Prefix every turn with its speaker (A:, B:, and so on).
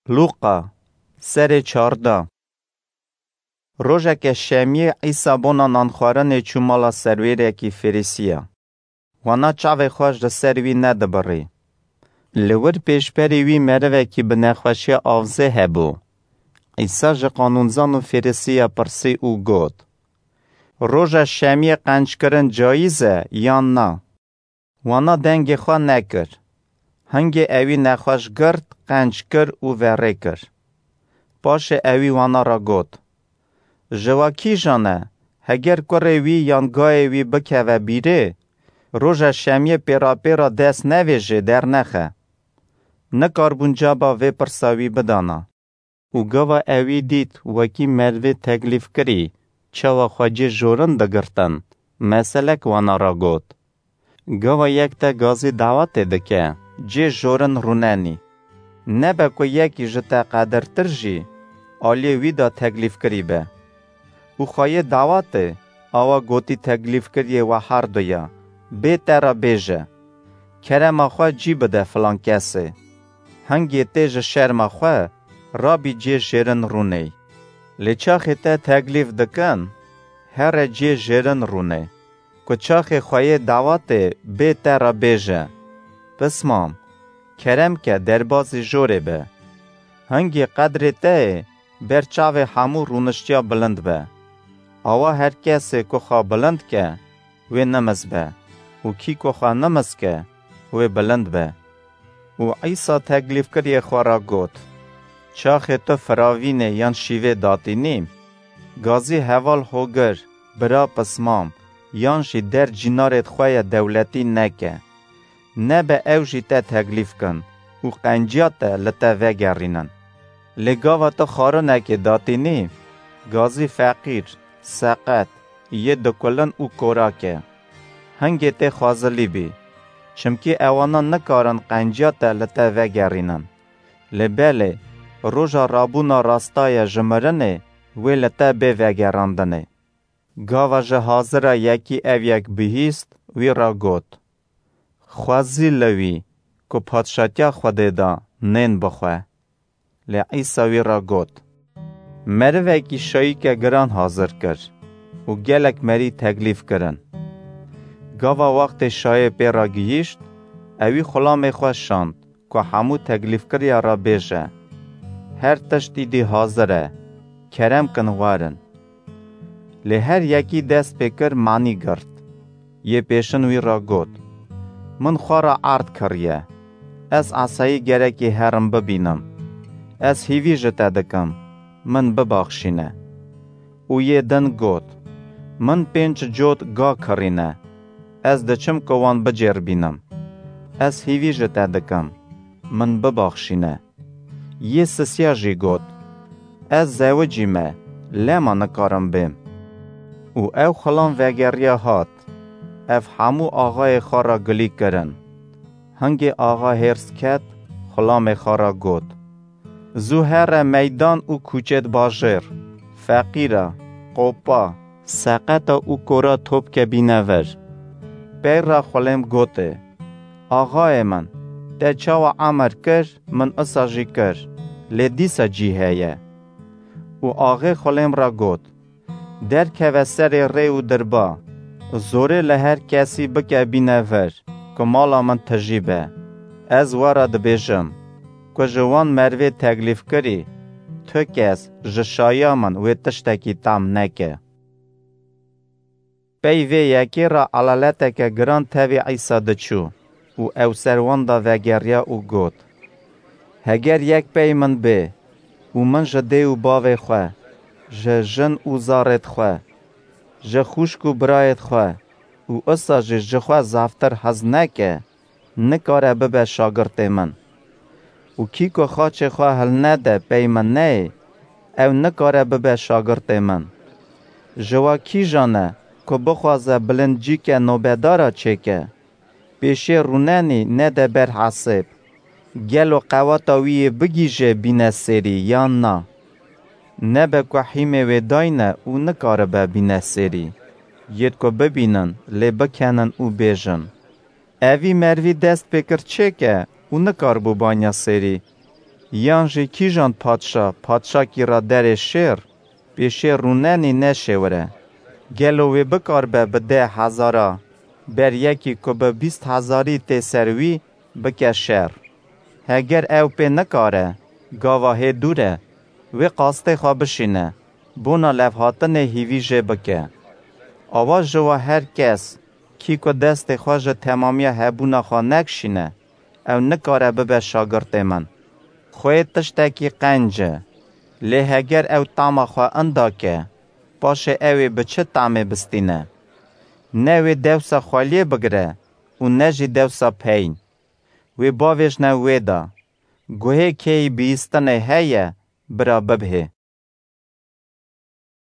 A: لوقا سر 14 روژک شمی عیسی بونا نانخوارن چومالا سرویره کی فریسیا. وانا چاوه خوش ده سروی ندبری. لور پیش پری وی مروه کی بنخوشی آوزه هبو. عیسی جه قانونزان و فریسیا پرسی او گود. روژه شمی قنچ کرن جایزه یا نه؟ وانا دنگ خواه نکر. هنگی اوی نخوش گرد قنچ کر او وره کر. باشه اوی وانا را گود. جواکی جانه هگر کره وی یانگاه وی بکه و بیره روژه شمی پیرا پیرا دست نویجه در نخه. نکار بونجا با وی پرساوی بدانا. او گوا اوی دید وکی مروی تکلیف کری چوا خواجه جورن دگرتن مسلک وانا را گود. گوا یک تا گازی دعوت دکه جه جورن روننی. نبه که یکی جتا قدر ترجی آلی وی دا تکلیف کری به. او خواهی دعوت آوا گوتی تکلیف کریه و هر دویا بهتره بیجه کرم خواه جی بده فلان کسی هنگی تیج شرم خواه رابی جی جیرن رونه لیچاخی تا تکلیف دکن هر جی جیرن رونه کچاخی خواهی دعوت بهتره بیجه بسمام کرم که دربازی جوره به هنگی قدر تا برچاوی همو رونشتیا بلند به آوا هر کسی که خواه بلند که وی نمز به و کی که خواه نمز که وی بلند به و عیسی تکلیف کریه خواه گود چاخی تو فراوینه یان شیوه داتی نیم گازی حوال هوگر برا پسمام یانشی در جنارت خواه دولتی نکه نه به اوشی تا تکلیف کن و قنجیات لطا وگرینن لگاوه تو خارو نکه داتی نیم گازی فقیر سقط یه دکلن او کوراکه هنگی تی خوازلی بی چمکی اوانا نکارن قنجیات لطا وگرینن لباله روژا رابونا راستای جمرنه وی لطا بی وگراندنه گاوا جه حاضر یکی او یک بهیست وی را گود خوازی لوی که پادشاتیا خوده دا نین بخواه عیسی وی را گود مروه کی شایی که گران حاضر کر و گلک مری تکلیف کرن. گاوا وقت شای پیرا گیشت اوی خلام خوش شاند که همو تکلیف کریا را بیجه. هر تشتی دی حاضره کرم کنوارن. لی هر یکی دست پیکر معنی گرد. یه پیشن وی را گود. من خواه عرض کریه. از عصایی گرکی هرم ببینم. از هیوی جتا دکم. من ببخشینه. او یه دن گود. من پنج جوت گا کرینه. از دچم کوان بجر بینم. از هیوی جتا دکم. من ببخشینه. یه سسیا جی گود. از زوجی مه. لما نکارم بیم. او خلان وگریا هات. اف همو آغای خارا گلی کرن. هنگی آغا هرس کت خلام خارا گود. زوهر میدان او کوچت باجر. فقیره. قوپا. سقطا او کورا توب که بینور. پیر را خلیم گوته. آغای من. ده چاوا عمر کر من اساجی کر. لیدیسا جی هیه. او آغای خلیم را گوت. در که و سر ری و دربا. زوره لهر کسی بکه بینور. که مالا من تجیبه. از وارد بیجم. که جوان مروی تکلیف کری. تو کس جشایا من و تشتکی تام نکه. پی وی یکی را علالته که گران تاوی عیسی دچو. او سروان دا وگریا او گود. هگر یک پی من بی. او من جده و باوی خواه. جن او زارت خواه. خوشکو برایت خواه. او اصا جخواه زفتر حز نکه. نکاره ببه شاگرد من. او کی که خواچه خواه هل نده پی من نه. او نکاره ببه شاگرد من. جوا کی جانه. که بخوازه بلندجی که نوبدارا چکه. پیشه روننی نده بر حسب. گل و قواتاوی بگیجه بینه سری یا نه. نبه که حیمه و داینه او نکاره به بینه سری. ید که ببینن لی بکنن او بیجن. اوی مروی دست بکر چکه او نکار بو بانیا سری. یان جی کیجان پادشا کی را در شیر پیشه روننی نشوره گلو وی بکار به 10,000 بر یکی که به 20,000 تی سروی بکه شیر هگر او پی نکاره گاوه دوره وی قاسته خواه بشینه بونا لفهاتن هیویجه بکه آواز جوا هر کس کی که دست خواج تمامی هبونا خواه نکشینه او نکاره ببه شاگرد من خواه تشتکی قنجه لی هگر او تاما خواه انداکه باشه اوی به چه تامه بستینه نوی دوسا خوالیه بگره و نجی دوسا پین وی باویش نوی دا گوه که بیستنه هیه برا ببه